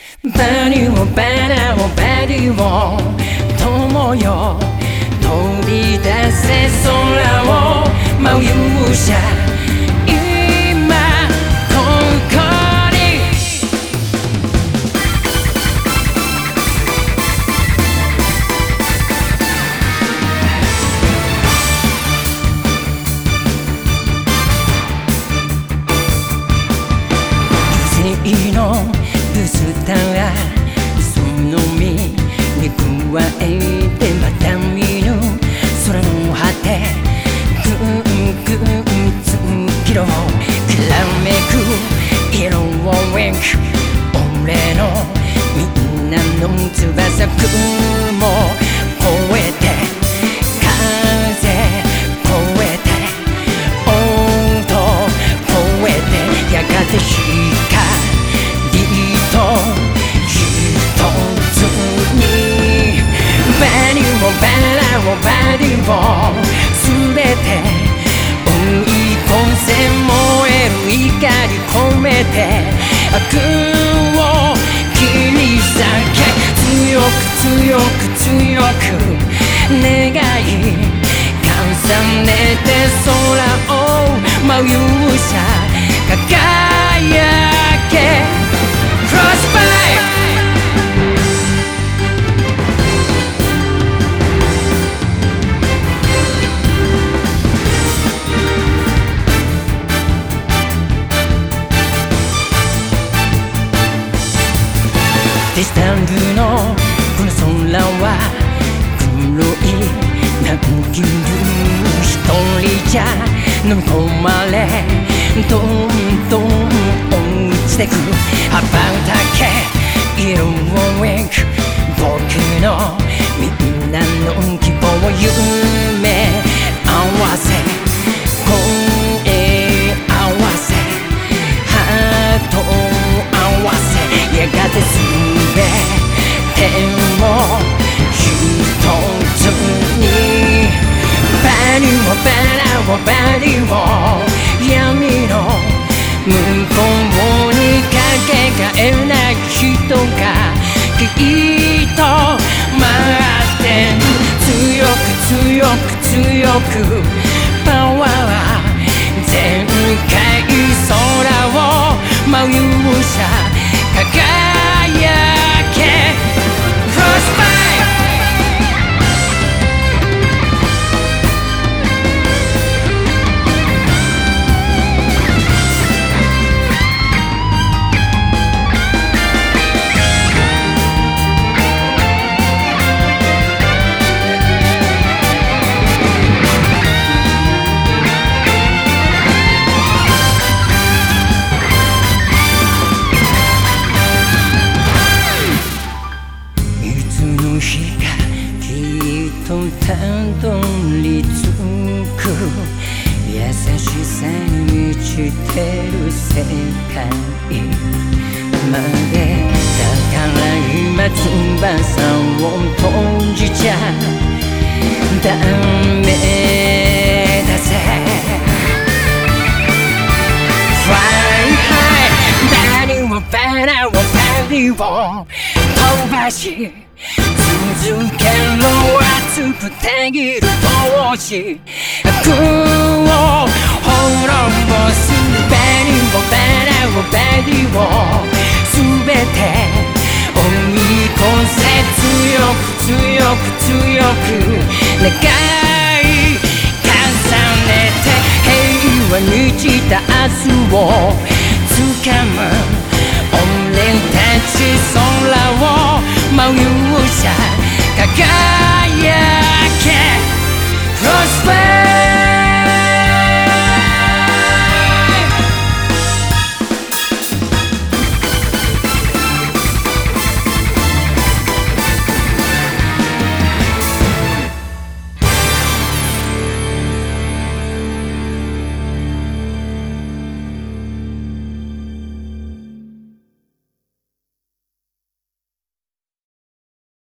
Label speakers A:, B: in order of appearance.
A: バディをバラをバディを友よ飛び出せ空を舞う勇者今ここに油性のブスターその身に加えてまた見ぬ空の果てぐんぐん月色きらめく色を描く俺のみんなの翼雲越えて風越えて音越えてやがて光と一つにバディをバラをバディを全て追い越せ燃える怒り込めて悪を切り裂け強く強く強く願い重ねて空を舞う勇者輝けデジタルのこの空は黒い南極一人じゃ飲み込まれどんどん落ちてく羽ばたけ色を描く僕のみんなの希望夢合わせ声合わせハート合わせやがて全てを一つにバディをバラをバディを闇の向こうにかけがえない人がきっと待ってる強く強く強くパワー全開空を舞う勇者輝けクロスファイトたどり着く優しさに満ちてる世界までだから今翼を閉じちゃダメだぜ Fly high バディをバラをバディを飛ばし続けろ熱くたぎる闘志悪を滅ぼすバディをバラをバディを全て追い越せ強く強く強く願い重ねて平和に満ちた明日を掴む俺たち空を舞う勇者輝け Crossfire